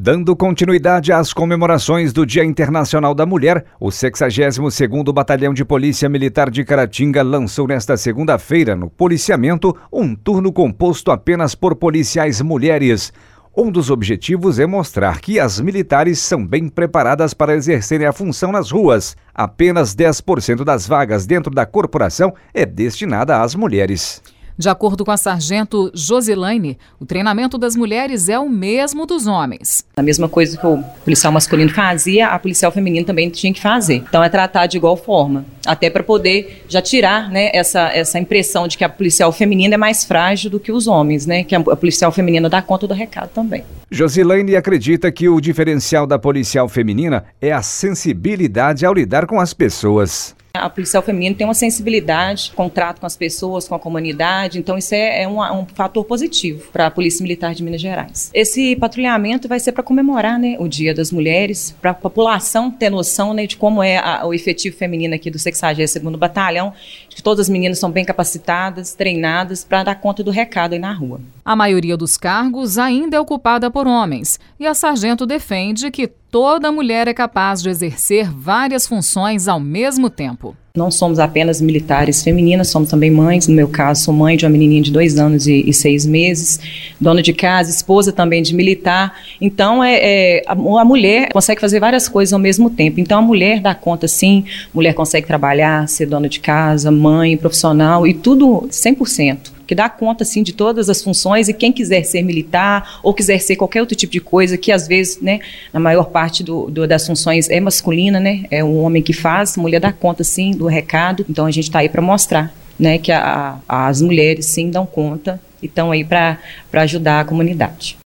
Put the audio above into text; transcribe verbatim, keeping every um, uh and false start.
Dando continuidade às comemorações do Dia Internacional da Mulher, o sexagésimo segundo Batalhão de Polícia Militar de Caratinga lançou nesta segunda-feira, no policiamento, um turno composto apenas por policiais mulheres. Um dos objetivos é mostrar que as militares são bem preparadas para exercerem a função nas ruas. Apenas dez por cento das vagas dentro da corporação é destinada às mulheres. De acordo com a sargento Josilaine, o treinamento das mulheres é o mesmo dos homens. A mesma coisa que o policial masculino fazia, a policial feminina também tinha que fazer. Então é tratar de igual forma, até para poder já tirar, né, essa, essa impressão de que a policial feminina é mais frágil do que os homens, né, que a policial feminina dá conta do recado também. Josilaine acredita que o diferencial da policial feminina é a sensibilidade ao lidar com as pessoas. A policial feminina tem uma sensibilidade, contrato com as pessoas, com a comunidade, então isso é, é um, um fator positivo para a Polícia Militar de Minas Gerais. Esse patrulhamento vai ser para comemorar, né, o Dia das Mulheres, para a população ter noção, né, de como é a, o efetivo feminino aqui do sexagésimo segundo Batalhão, de que todas as meninas são bem capacitadas, treinadas para dar conta do recado aí na rua. A maioria dos cargos ainda é ocupada por homens, e a sargento defende que toda mulher é capaz de exercer várias funções ao mesmo tempo. Não somos apenas militares femininas, somos também mães. No meu caso, sou mãe de uma menininha de dois anos e, e seis meses, dona de casa, esposa também de militar. Então, é, é, a, a mulher consegue fazer várias coisas ao mesmo tempo. Então, a mulher dá conta, sim. A mulher consegue trabalhar, ser dona de casa, mãe, profissional e tudo cem por cento. Que dá conta, assim, de todas as funções, e quem quiser ser militar ou quiser ser qualquer outro tipo de coisa, que às vezes, né, na maior parte do, do, das funções é masculina, né, é um homem que faz, a mulher dá conta, sim, do recado. Então a gente está aí para mostrar, né, que a, a, as mulheres, sim, dão conta e estão aí para ajudar a comunidade.